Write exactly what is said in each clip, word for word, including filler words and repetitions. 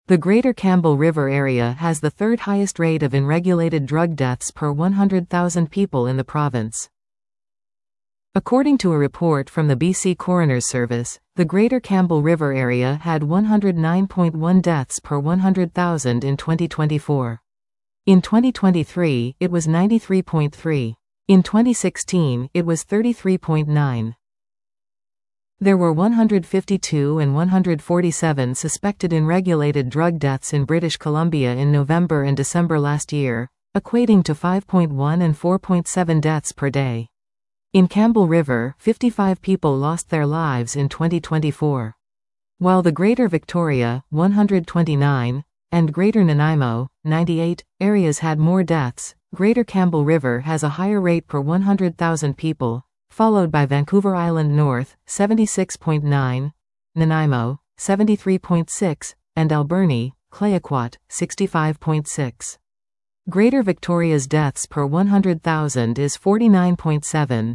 The Greater Campbell River area has the third highest rate of unregulated drug deaths per one hundred thousand people in the province. According to a report from the B C Coroner's Service, the Greater Campbell River area had one hundred nine point one deaths per one hundred thousand in twenty twenty-four. In twenty twenty-three, it was ninety-three point three. In twenty sixteen, it was thirty-three point nine. There were one hundred fifty-two and one hundred forty-seven suspected unregulated drug deaths in British Columbia in November and December last year, equating to five point one and four point seven deaths per day. In Campbell River, fifty-five people lost their lives in twenty twenty-four. While the Greater Victoria, one hundred twenty-nine, and Greater Nanaimo, ninety-eight, areas had more deaths, Greater Campbell River has a higher rate per one hundred thousand people, followed by Vancouver Island North, seventy-six point nine, Nanaimo, seventy-three point six, and Alberni, Clayoquot, sixty-five point six. Greater Victoria's deaths per one hundred thousand is forty-nine point seven.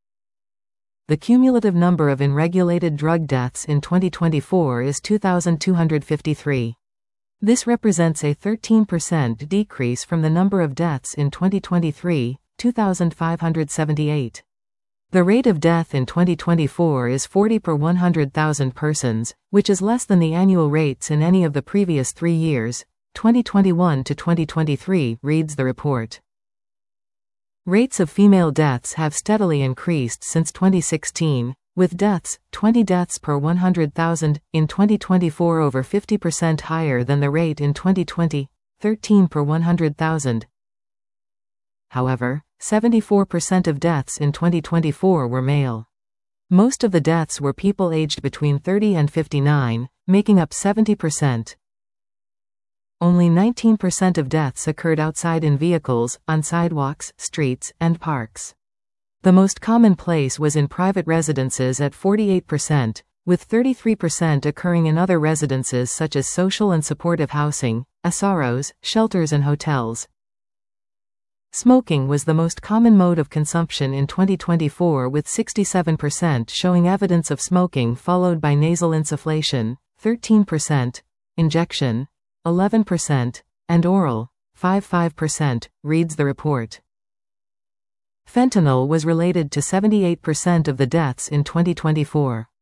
The cumulative number of unregulated drug deaths in twenty twenty-four is two thousand two hundred fifty-three. This represents a thirteen percent decrease from the number of deaths in twenty twenty-three, two thousand five hundred seventy-eight. The rate of death in twenty twenty-four is forty per one hundred thousand persons, which is less than the annual rates in any of the previous three years, twenty twenty-one to twenty twenty-three, reads the report. Rates of female deaths have steadily increased since twenty sixteen, with deaths, twenty deaths per one hundred thousand, in twenty twenty-four over fifty percent higher than the rate in twenty twenty, thirteen per one hundred thousand. However, seventy-four percent of deaths in twenty twenty-four were male. Most of the deaths were people aged between thirty and fifty-nine, making up seventy percent. Only nineteen percent of deaths occurred outside in vehicles, on sidewalks, streets, and parks. The most common place was in private residences at forty-eight percent, with thirty-three percent occurring in other residences such as social and supportive housing, A S A R Os, shelters and hotels. Smoking was the most common mode of consumption in twenty twenty-four, with sixty-seven percent showing evidence of smoking, followed by nasal insufflation, thirteen percent, injection, eleven percent, and oral, five percent, reads the report. Fentanyl was related to seventy-eight percent of the deaths in twenty twenty-four.